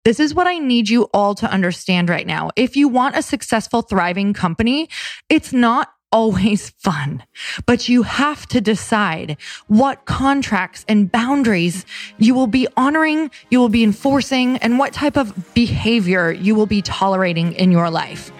This is what I need you all to understand right now. If you want a successful, thriving company, it's not always fun, but you have to decide what contracts and boundaries you will be honoring, you will be enforcing, and what type of behavior you will be tolerating in your life.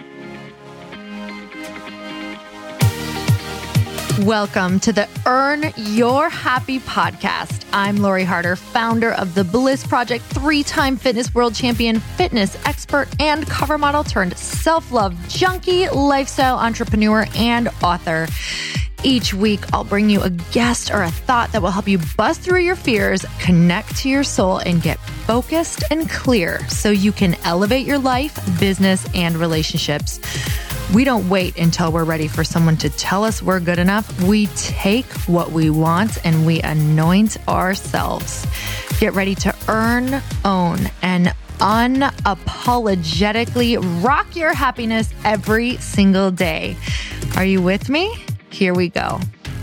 Welcome to the Earn Your Happy podcast. I'm Lori Harder, founder of The Bliss Project, 3-time fitness world champion, fitness expert, and cover model turned self-love junkie, lifestyle entrepreneur, and author. Each week, I'll bring you a guest or a thought that will help you bust through your fears, connect to your soul, and get focused and clear so you can elevate your life, business, and relationships. We don't wait until we're ready for someone to tell us we're good enough. We take what we want and we anoint ourselves. Get ready to earn, own, and unapologetically rock your happiness every single day. Are you with me? Here we go.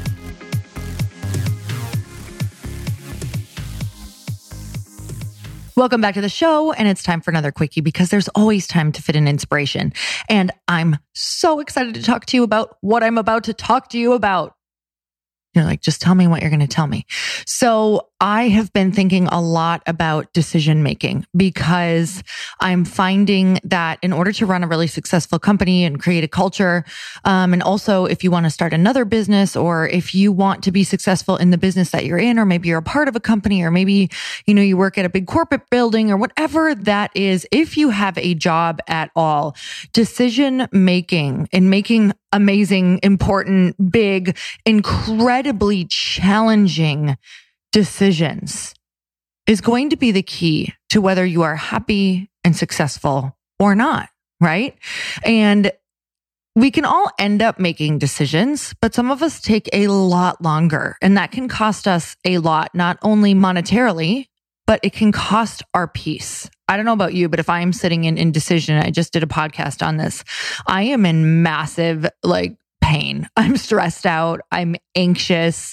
Welcome back to the show, and it's time for another quickie because there's always time to fit in inspiration. And I'm so excited to talk to you about what I'm about to talk to you about. You're like, just tell me what you're going to tell me. So I have been thinking a lot about decision making because I'm finding that in order to run a really successful company and create a culture, and also if you want to start another business, or if you want to be successful in the business that you're in, or maybe you're a part of a company, or maybe, you work at a big corporate building or whatever that is, if you have a job at all, decision making and making amazing, important, big, incredibly challenging decisions is going to be the key to whether you are happy and successful or not, right? And we can all end up making decisions, but some of us take a lot longer, and that can cost us a lot, not only monetarily, but it can cost our peace. I don't know about you, but if I'm sitting in indecision, I just did a podcast on this, I am in massive pain. I'm stressed out. I'm anxious.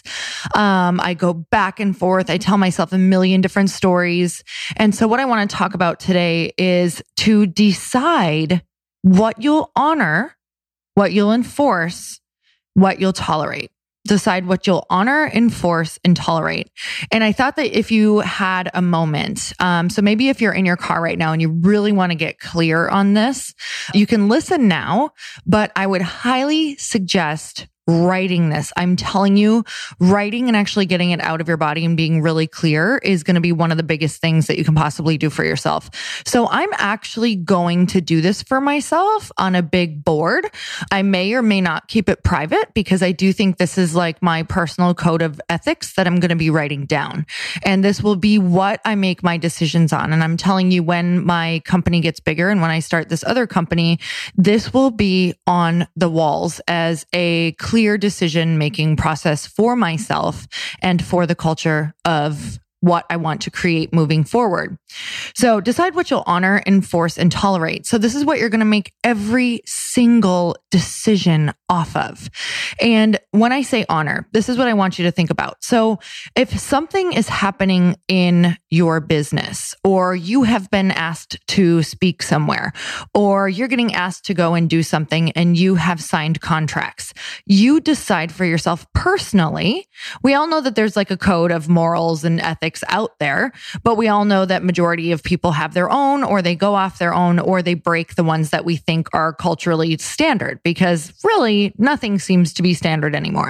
I go back and forth. I tell myself a million different stories. And so what I want to talk about today is to decide what you'll honor, what you'll enforce, what you'll tolerate. Decide what you'll honor, enforce, and tolerate. And I thought that if you had a moment, so maybe if you're in your car right now and you really want to get clear on this, you can listen now, but I would highly suggest writing this. I'm telling you, writing and actually getting it out of your body and being really clear is going to be one of the biggest things that you can possibly do for yourself. So I'm actually going to do this for myself on a big board. I may or may not keep it private because I do think this is like my personal code of ethics that I'm going to be writing down. And this will be what I make my decisions on. And I'm telling you, when my company gets bigger and when I start this other company, this will be on the walls as a clear decision-making process for myself and for the culture of what I want to create moving forward. So decide what you'll honor, enforce, and tolerate. So this is what you're going to make every single decision off of. And when I say honor, this is what I want you to think about. So if something is happening in your business, or you have been asked to speak somewhere, or you're getting asked to go and do something and you have signed contracts, you decide for yourself personally. We all know that there's like a code of morals and ethics out there, but we all know that majority of people have their own, or they go off their own, or they break the ones that we think are culturally standard, because really nothing seems to be standard anymore.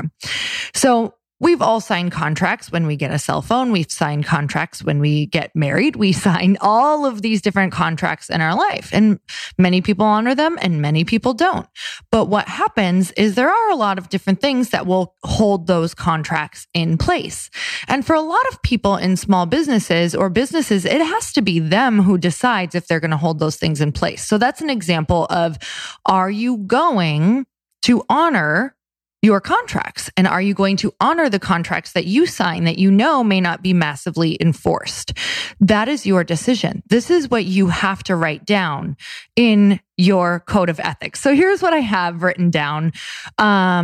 So we've all signed contracts when we get a cell phone. We've signed contracts when we get married. We sign all of these different contracts in our life, and many people honor them and many people don't. But what happens is there are a lot of different things that will hold those contracts in place. And for a lot of people in small businesses or businesses, it has to be them who decides if they're going to hold those things in place. So that's an example of, are you going to honor your contracts? And are you going to honor the contracts that you sign that you know may not be massively enforced? That is your decision. This is what you have to write down in your code of ethics. So here's what I have written down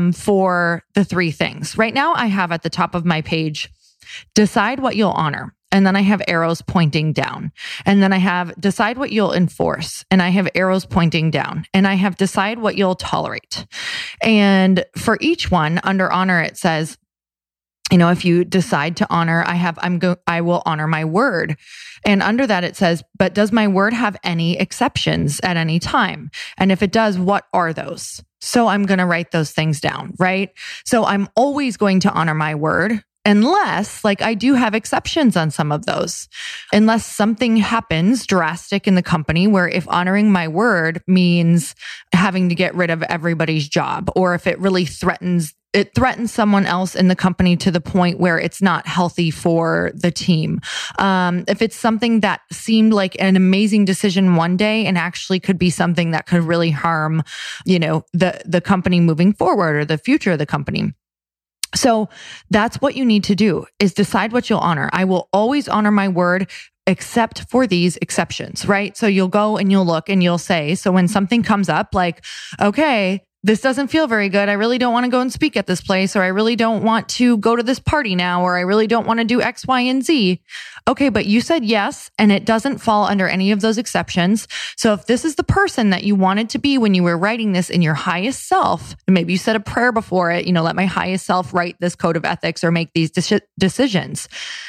for the 3 things. Right now, I have at the top of my page, decide what you'll honor. and then I have arrows pointing down. And then I have decide what you'll enforce, and I have arrows pointing down. And I have decide what you'll tolerate. And for each one under honor, it says, if you decide to honor, I will honor my word. And under that, it says, but does my word have any exceptions at any time? And if it does, what are those? So I'm going to write those things down, right? So I'm always going to honor my word, unless I do have exceptions on some of those, unless something happens drastic in the company where if honoring my word means having to get rid of everybody's job, or if it really threatens someone else in the company to the point where it's not healthy for the team. If it's something that seemed like an amazing decision one day and actually could be something that could really harm, the company moving forward or the future of the company. So that's what you need to do, is decide what you'll honor. I will always honor my word, except for these exceptions, right? So you'll go and you'll look and you'll say, so when something comes up okay, this doesn't feel very good. I really don't want to go and speak at this place, or I really don't want to go to this party now, or I really don't want to do X, Y, and Z. Okay, but you said yes, and it doesn't fall under any of those exceptions. So if this is the person that you wanted to be when you were writing this in your highest self, maybe you said a prayer before it, let my highest self write this code of ethics or make these decisions.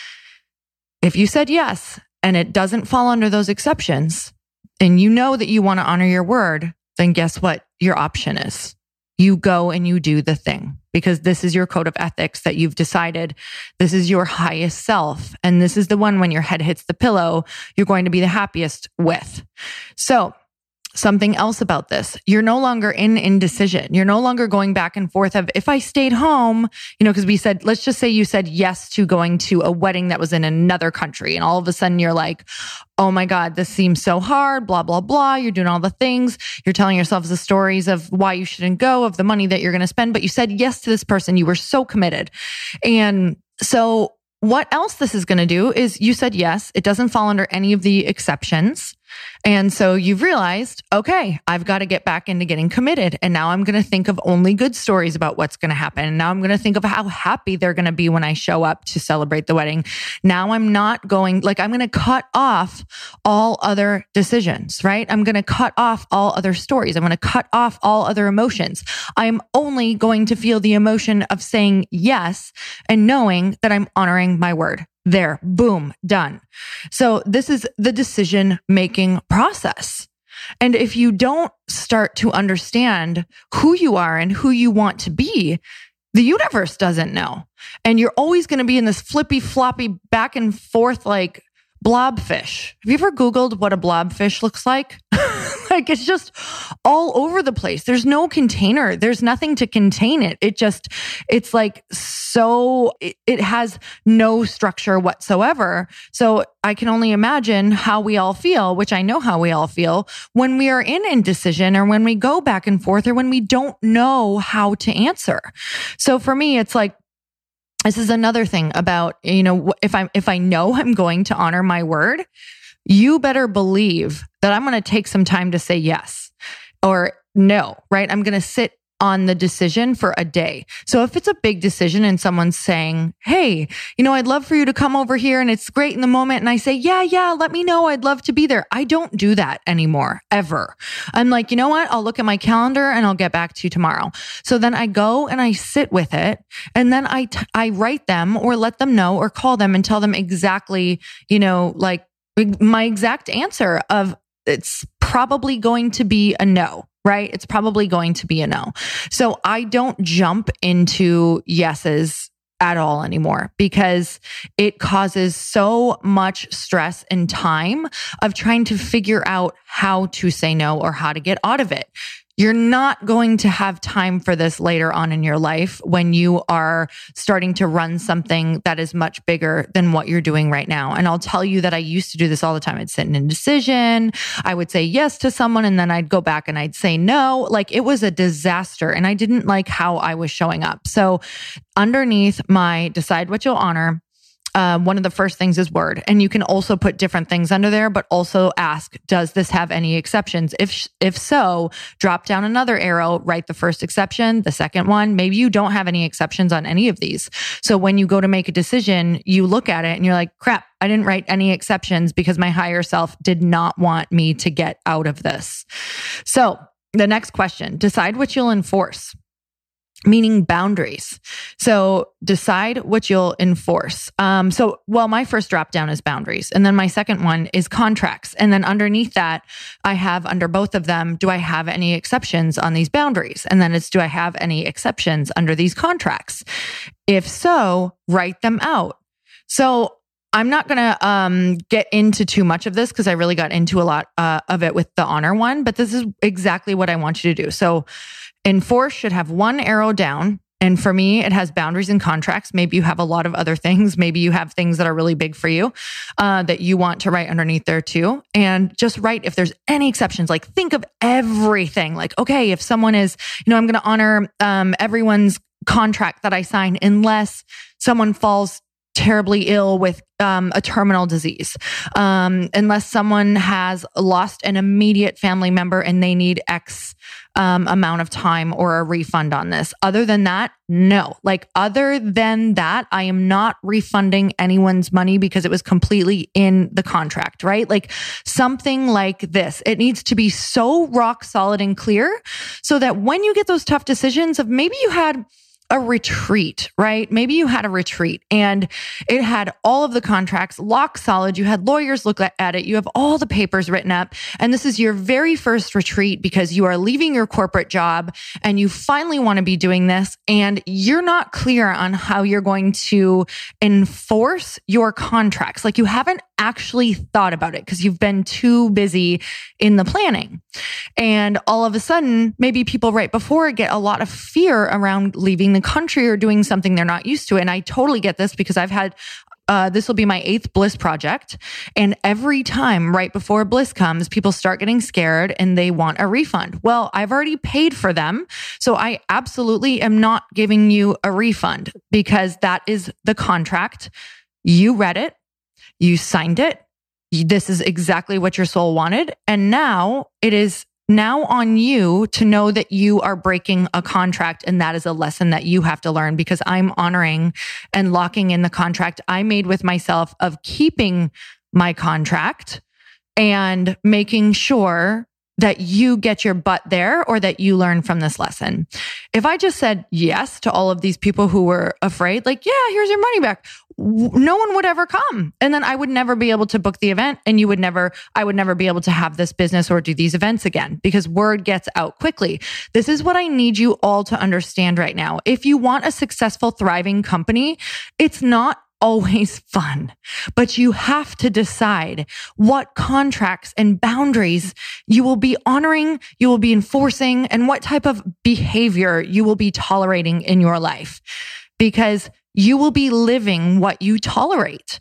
If you said yes, and it doesn't fall under those exceptions, and you know that you want to honor your word, then guess what your option is? You go and you do the thing, because this is your code of ethics that you've decided. This is your highest self. And this is the one when your head hits the pillow, you're going to be the happiest with. So something else about this, you're no longer in indecision. You're no longer going back and forth of, if I stayed home, because we said, let's just say you said yes to going to a wedding that was in another country. And all of a sudden you're like, oh my God, this seems so hard, blah, blah, blah. You're doing all the things. You're telling yourselves the stories of why you shouldn't go, of the money that you're going to spend. But you said yes to this person. You were so committed. And so what else this is going to do is you said yes. It doesn't fall under any of the exceptions. And so you've realized, okay, I've got to get back into getting committed. And now I'm going to think of only good stories about what's going to happen. And now I'm going to think of how happy they're going to be when I show up to celebrate the wedding. Now I'm not going, I'm going to cut off all other decisions, right? I'm going to cut off all other stories. I'm going to cut off all other emotions. I'm only going to feel the emotion of saying yes and knowing that I'm honoring my word. There, boom, done. So this is the decision-making process. And if you don't start to understand who you are and who you want to be, the universe doesn't know. And you're always going to be in this flippy floppy back and forth blobfish. Have you ever Googled what a blobfish looks like? It's just all over the place. There's no container. There's nothing to contain it. It has no structure whatsoever. So I can only imagine how we all feel, which I know how we all feel, when we are in indecision, or when we go back and forth, or when we don't know how to answer. So for me, it's this is another thing about, if I know I'm going to honor my word, you better believe that I'm going to take some time to say yes or no, right? I'm going to sit on the decision for a day. So if it's a big decision and someone's saying, hey, I'd love for you to come over here and it's great in the moment. And I say, yeah, let me know. I'd love to be there. I don't do that anymore, ever. I'm like, you know what? I'll look at my calendar and I'll get back to you tomorrow. So then I go and I sit with it, and then I write them or let them know or call them and tell them exactly, my exact answer of it's probably going to be a no, right? It's probably going to be a no. So I don't jump into yeses at all anymore, because it causes so much stress and time of trying to figure out how to say no or how to get out of it. You're not going to have time for this later on in your life when you are starting to run something that is much bigger than what you're doing right now. And I'll tell you that I used to do this all the time. I'd sit in indecision. I would say yes to someone, and then I'd go back and I'd say no. It was a disaster, and I didn't like how I was showing up. So underneath my decide what you'll honor, one of the first things is word. And you can also put different things under there, but also ask, does this have any exceptions? If so, drop down another arrow, write the first exception, the second one. Maybe you don't have any exceptions on any of these. So when you go to make a decision, you look at it and you're like, crap, I didn't write any exceptions because my higher self did not want me to get out of this. So the next question, decide what you'll enforce. Meaning boundaries. So decide what you'll enforce. My first drop down is boundaries. And then my second one is contracts. And then underneath that, I have under both of them, do I have any exceptions on these boundaries? And then it's, do I have any exceptions under these contracts? If so, write them out. So I'm not going to get into too much of this because I really got into a lot of it with the honor one, but this is exactly what I want you to do. So enforce should have one arrow down. And for me, it has boundaries and contracts. Maybe you have a lot of other things. Maybe you have things that are really big for you that you want to write underneath there too. And just write if there's any exceptions. Like think of everything. Like, okay, if someone is, I'm going to honor everyone's contract that I sign unless someone falls terribly ill with a terminal disease, unless someone has lost an immediate family member and they need X amount of time or a refund on this. Other than that, no. Like other than that, I am not refunding anyone's money because it was completely in the contract, right? Like something like this. It needs to be so rock solid and clear so that when you get those tough decisions of maybe you had a retreat, right? Maybe you had a retreat and it had all of the contracts lock solid. You had lawyers look at it. You have all the papers written up. And this is your very first retreat because you are leaving your corporate job and you finally want to be doing this. And you're not clear on how you're going to enforce your contracts. Like you haven't actually thought about it because you've been too busy in the planning. And all of a sudden, maybe people right before get a lot of fear around leaving the country or doing something they're not used to. And I totally get this because I've had, this will be my 8th Bliss project. And every time right before Bliss comes, people start getting scared and they want a refund. Well, I've already paid for them. So I absolutely am not giving you a refund because that is the contract. You read it. You signed it. This is exactly what your soul wanted. And now it is now on you to know that you are breaking a contract. And that is a lesson that you have to learn because I'm honoring and locking in the contract I made with myself of keeping my contract and making sure that you get your butt there or that you learn from this lesson. If I just said yes to all of these people who were afraid, like, yeah, here's your money back, no one would ever come. And then I would never be able to book the event and I would never be able to have this business or do these events again because word gets out quickly. This is what I need you all to understand right now. If you want a successful, thriving company, it's not always fun, but you have to decide what contracts and boundaries you will be honoring, you will be enforcing, and what type of behavior you will be tolerating in your life, because you will be living what you tolerate.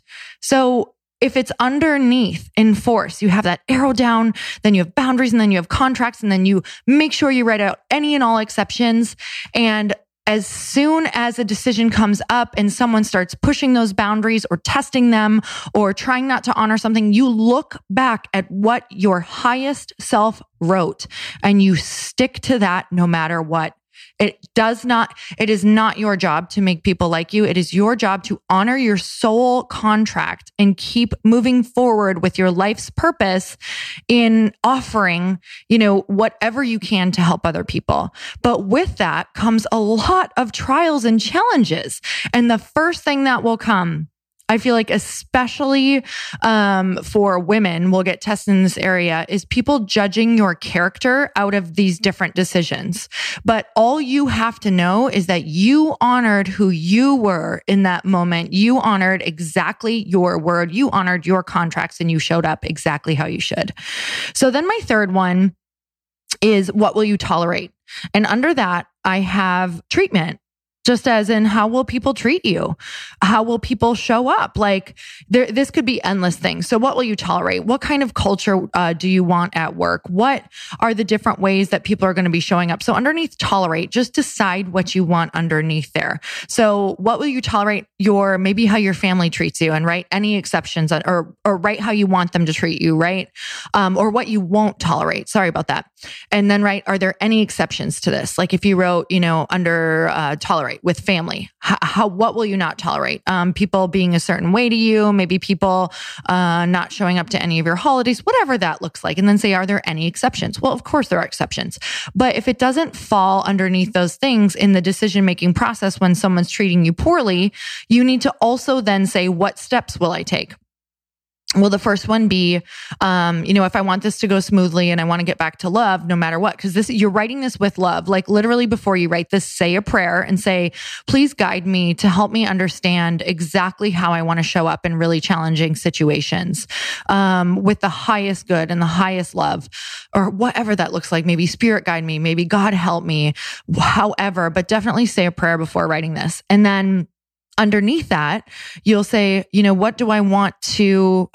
So if it's underneath enforce, you have that arrow down, then you have boundaries, and then you have contracts, and then you make sure you write out any and all exceptions. And as soon as a decision comes up and someone starts pushing those boundaries or testing them or trying not to honor something, you look back at what your highest self wrote and you stick to that no matter what. It is not your job to make people like you. It is your job to honor your soul contract and keep moving forward with your life's purpose in offering, whatever you can to help other people. But with that comes a lot of trials and challenges. And the first thing that will come, I feel like especially for women, will get tested in this area, is people judging your character out of these different decisions. But all you have to know is that you honored who you were in that moment. You honored exactly your word. You honored your contracts and you showed up exactly how you should. So then my third one is, what will you tolerate? And under that, I have treatment. Just as in, how will people treat you? How will people show up? Like this could be endless things. So what will you tolerate? What kind of culture do you want at work? What are the different ways that people are going to be showing up? So underneath tolerate, just decide what you want underneath there. So what will you tolerate? Maybe how your family treats you, and write any exceptions or write how you want them to treat you, right? Or what you won't tolerate. Sorry about that. And then write, are there any exceptions to this? Like if you wrote, under tolerate with family, what will you not tolerate? People being a certain way to you, maybe people not showing up to any of your holidays, whatever that looks like. And then say, are there any exceptions? Well, of course there are exceptions. But if it doesn't fall underneath those things in the decision-making process when someone's treating you poorly, you need to also then say, what steps will I take? Well, the first one be, if I want this to go smoothly and I want to get back to love no matter what, because you're writing this with love. Like literally before you write this, say a prayer and say, please guide me to help me understand exactly how I want to show up in really challenging situations, with the highest good and the highest love, or whatever that looks like. Maybe spirit guide me, maybe God help me, however, but definitely say a prayer before writing this. And then underneath that, you'll say, how do I want to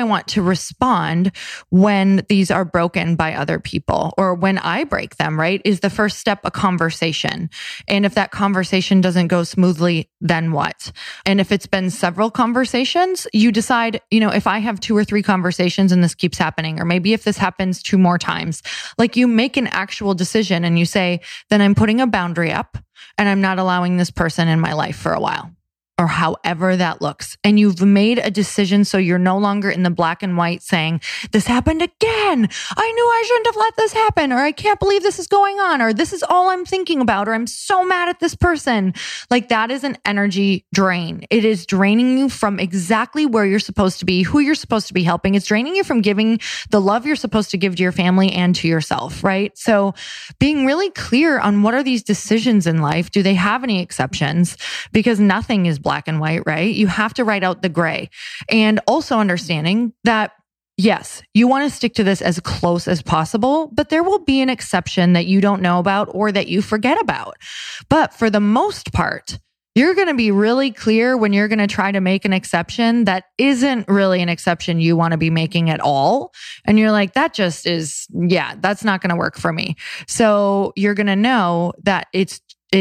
respond when these are broken by other people or when I break them, right? Is the first step a conversation? And if that conversation doesn't go smoothly, then what? And if it's been several conversations, you decide, if I have 2 or 3 conversations and this keeps happening, or maybe if this happens 2 more times, like you make an actual decision and you say, then I'm putting a boundary up and I'm not allowing this person in my life for a while. Or however that looks. And you've made a decision, so you're no longer in the black and white saying, this happened again. I knew I shouldn't have let this happen, or I can't believe this is going on, or this is all I'm thinking about, or I'm so mad at this person. Like that is an energy drain. It is draining you from exactly where you're supposed to be, who you're supposed to be helping. It's draining you from giving the love you're supposed to give to your family and to yourself, right? So being really clear on what are these decisions in life? Do they have any exceptions? Because nothing is black and white, right? You have to write out the gray. And also understanding that, yes, you want to stick to this as close as possible, but there will be an exception that you don't know about or that you forget about. But for the most part, you're going to be really clear when you're going to try to make an exception that isn't really an exception you want to be making at all. And you're like, that just is, that's not going to work for me. So you're going to know that it's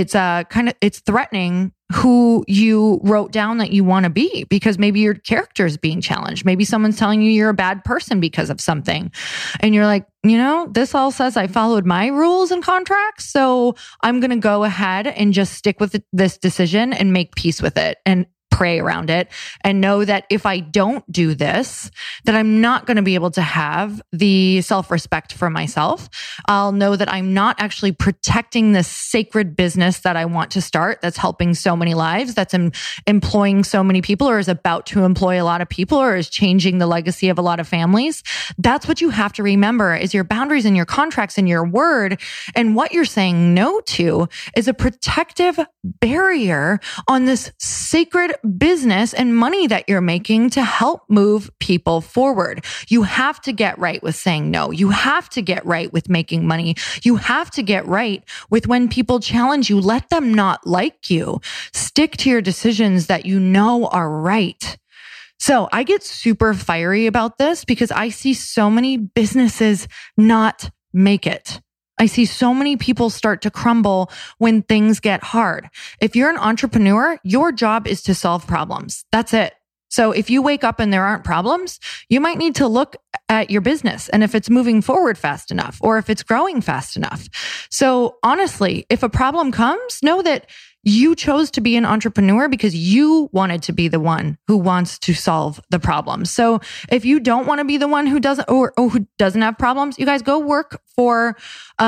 threatening who you wrote down that you want to be, because maybe your character is being challenged. Maybe someone's telling you you're a bad person because of something. And you're like, this all says I followed my rules and contracts. So I'm going to go ahead and just stick with this decision and make peace with it and pray around it and know that if I don't do this, that I'm not going to be able to have the self-respect for myself. I'll know that I'm not actually protecting this sacred business that I want to start, that's helping so many lives, that's employing so many people, or is about to employ a lot of people, or is changing the legacy of a lot of families. That's what you have to remember, is your boundaries and your contracts and your word, and what you're saying no to is a protective barrier on this sacred business and money that you're making to help move people forward. You have to get right with saying no. You have to get right with making money. You have to get right with when people challenge you, let them not like you. Stick to your decisions that you know are right. So I get super fiery about this because I see so many businesses not make it. I see so many people start to crumble when things get hard. If you're an entrepreneur, your job is to solve problems. That's it. So if you wake up and there aren't problems, you might need to look at your business and if it's moving forward fast enough or if it's growing fast enough. So honestly, if a problem comes, know that you chose to be an entrepreneur because you wanted to be the one who wants to solve the problem. So if you don't want to be the one who doesn't, or who doesn't have problems, you guys go work for,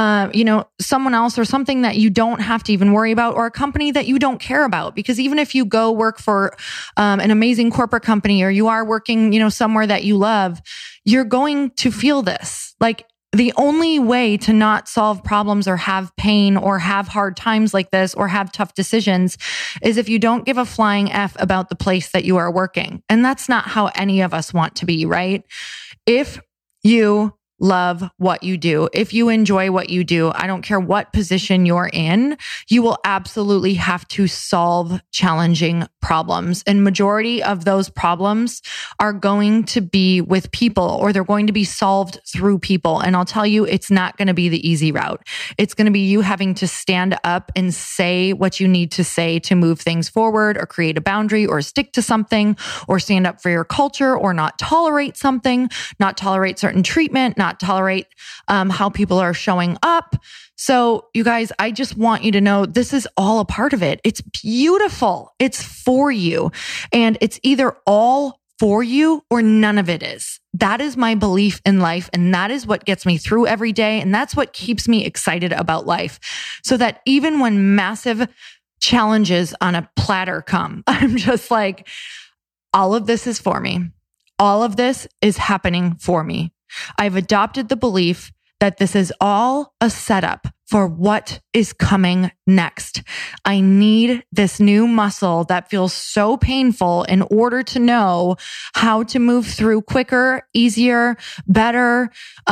someone else or something that you don't have to even worry about, or a company that you don't care about. Because even if you go work for, an amazing corporate company, or you are working, somewhere that you love, you're going to feel this. Like, the only way to not solve problems or have pain or have hard times like this or have tough decisions is if you don't give a flying F about the place that you are working. And that's not how any of us want to be, right? If you love what you do, if you enjoy what you do, I don't care what position you're in, you will absolutely have to solve challenging problems. And majority of those problems are going to be with people, or they're going to be solved through people. And I'll tell you, it's not going to be the easy route. It's going to be you having to stand up and say what you need to say to move things forward, or create a boundary, or stick to something, or stand up for your culture, or not tolerate something, not tolerate certain treatment, not tolerate how people are showing up. So you guys, I just want you to know this is all a part of it. It's beautiful. It's for you. And it's either all for you or none of it is. That is my belief in life. And that is what gets me through every day. And that's what keeps me excited about life. So that even when massive challenges on a platter come, I'm just like, all of this is for me. All of this is happening for me. I've adopted the belief that this is all a setup for what is coming next. I need this new muscle that feels so painful in order to know how to move through quicker, easier, better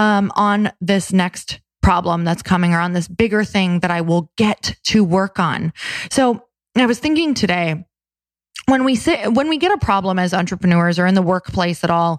on this next problem that's coming, or on this bigger thing that I will get to work on. So I was thinking today, when we get a problem as entrepreneurs or in the workplace at all,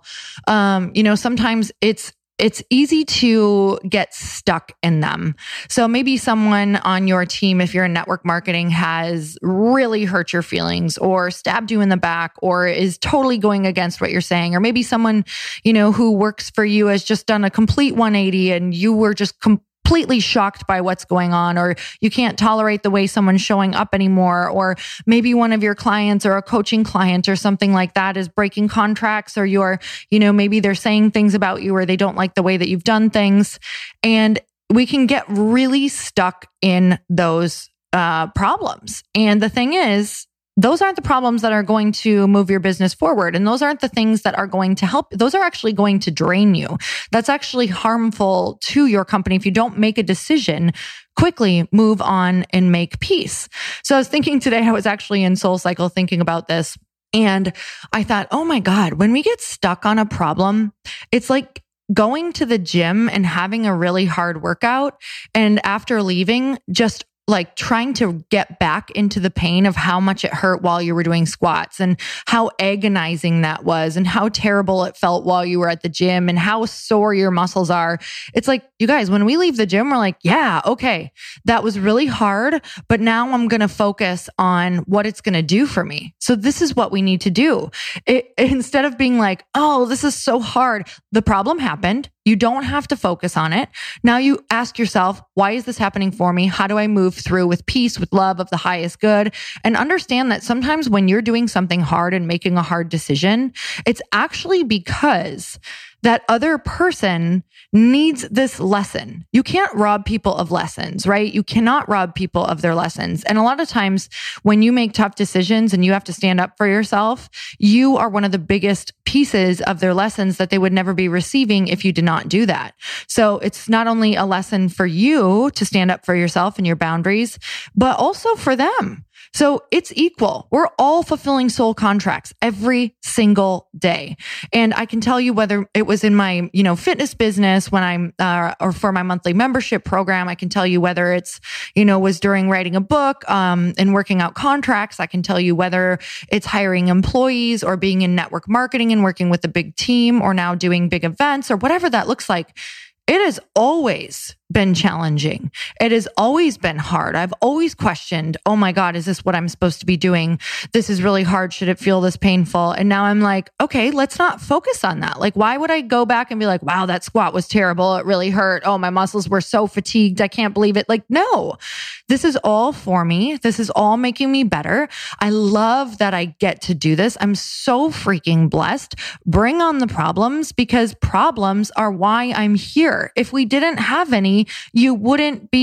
sometimes it's easy to get stuck in them. So maybe someone on your team, if you're in network marketing, has really hurt your feelings, or stabbed you in the back, or is totally going against what you're saying. Or maybe someone, who works for you has just done a complete 180 and you were just completely shocked by what's going on, or you can't tolerate the way someone's showing up anymore. Or maybe one of your clients, or a coaching client or something like that, is breaking contracts, or maybe they're saying things about you, or they don't like the way that you've done things. And we can get really stuck in those problems. And the thing is, those aren't the problems that are going to move your business forward. And those aren't the things that are going to help. Those are actually going to drain you. That's actually harmful to your company if you don't make a decision, quickly move on and make peace. So I was thinking today, I was actually in SoulCycle thinking about this. And I thought, oh my God, when we get stuck on a problem, it's like going to the gym and having a really hard workout. And after leaving, just like trying to get back into the pain of how much it hurt while you were doing squats, and how agonizing that was, and how terrible it felt while you were at the gym, and how sore your muscles are. It's like, you guys, when we leave the gym, we're like, yeah, okay, that was really hard, but now I'm going to focus on what it's going to do for me. So this is what we need to do. Instead of being like, oh, this is so hard. The problem happened. You don't have to focus on it. Now you ask yourself, why is this happening for me? How do I move through with peace, with love of the highest good? And understand that sometimes when you're doing something hard and making a hard decision, it's actually because that other person needs this lesson. You can't rob people of lessons, right? You cannot rob people of their lessons. And a lot of times when you make tough decisions and you have to stand up for yourself, you are one of the biggest pieces of their lessons that they would never be receiving if you did not do that. So it's not only a lesson for you to stand up for yourself and your boundaries, but also for them. So it's equal. We're all fulfilling soul contracts every single day. And I can tell you, whether it was in my, fitness business when I'm, or for my monthly membership program, I can tell you whether it's, was during writing a book, and working out contracts. I can tell you whether it's hiring employees, or being in network marketing and working with a big team, or now doing big events, or whatever that looks like. It has always been challenging. It has always been hard. I've always questioned, oh my God, is this what I'm supposed to be doing? This is really hard. Should it feel this painful? And now I'm like, okay, let's not focus on that. Like, why would I go back and be like, wow, that squat was terrible. It really hurt. Oh, my muscles were so fatigued. I can't believe it. Like, no, this is all for me. This is all making me better. I love that I get to do this. I'm so freaking blessed. Bring on the problems, because problems are why I'm here. If we didn't have any, you wouldn't be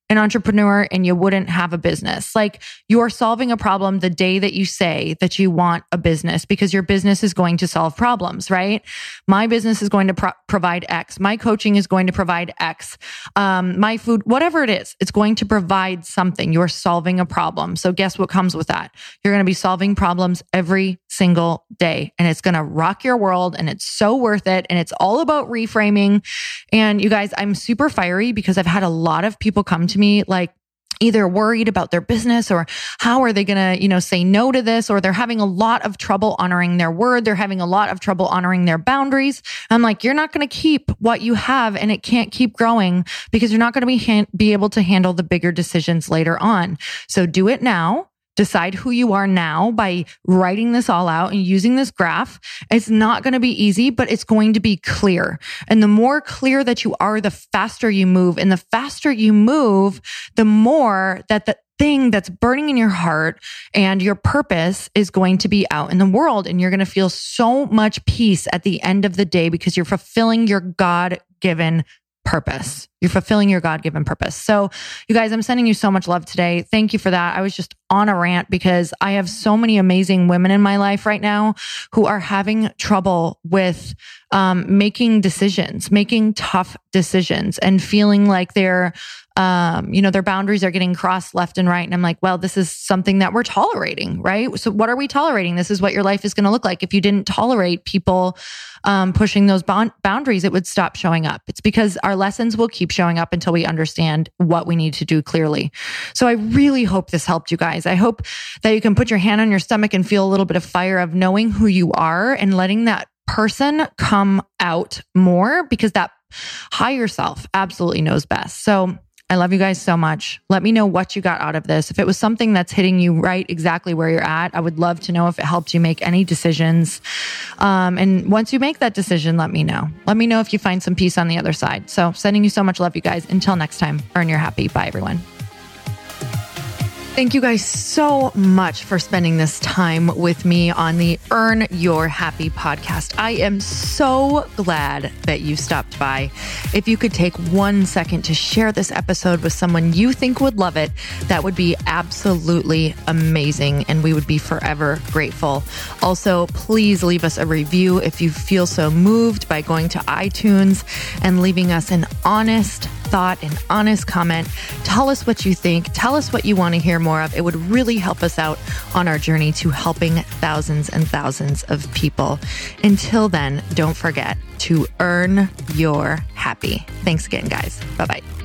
an entrepreneur and you wouldn't have a business. Like, you're solving a problem the day that you say that you want a business, because your business is going to solve problems, right? My business is going to provide X. My coaching is going to provide X. My food, whatever it is, it's going to provide something. You're solving a problem. So guess what comes with that? You're going to be solving problems every single day, and it's going to rock your world, and it's so worth it. And it's all about reframing. And you guys, I'm super fiery because I've had a lot of people come to me like either worried about their business or how are they going to, say no to this, or they're having a lot of trouble honoring their word. They're having a lot of trouble honoring their boundaries. I'm like, you're not going to keep what you have, and it can't keep growing because you're not going to be able to handle the bigger decisions later on. So do it now. Decide who you are now by writing this all out and using this graph. It's not going to be easy, but it's going to be clear. And the more clear that you are, the faster you move. And the faster you move, the more that the thing that's burning in your heart and your purpose is going to be out in the world. And you're going to feel so much peace at the end of the day because you're fulfilling your God-given purpose. You're fulfilling your God-given purpose. So you guys, I'm sending you so much love today. Thank you for that. I was just on a rant because I have so many amazing women in my life right now who are having trouble with making decisions, making tough decisions, and feeling like their boundaries are getting crossed left and right. And I'm like, well, this is something that we're tolerating, right? So what are we tolerating? This is what your life is going to look like. If you didn't tolerate people pushing those boundaries, it would stop showing up. It's because our lessons will keep showing up until we understand what we need to do clearly. So I really hope this helped you guys. I hope that you can put your hand on your stomach and feel a little bit of fire of knowing who you are and letting that person come out more, because that higher self absolutely knows best. So I love you guys so much. Let me know what you got out of this. If it was something that's hitting you right exactly where you're at, I would love to know if it helped you make any decisions. And once you make that decision, let me know. Let me know if you find some peace on the other side. So sending you so much love, you guys. Until next time, earn your happy. Bye, everyone. Thank you guys so much for spending this time with me on the Earn Your Happy podcast. I am so glad that you stopped by. If you could take 1 second to share this episode with someone you think would love it, that would be absolutely amazing, and we would be forever grateful. Also, please leave us a review if you feel so moved by going to iTunes and leaving us an honest thought, an honest comment. Tell us what you think. Tell us what you want to hear more of. It would really help us out on our journey to helping thousands and thousands of people. Until then, don't forget to earn your happy. Thanks again, guys. Bye-bye.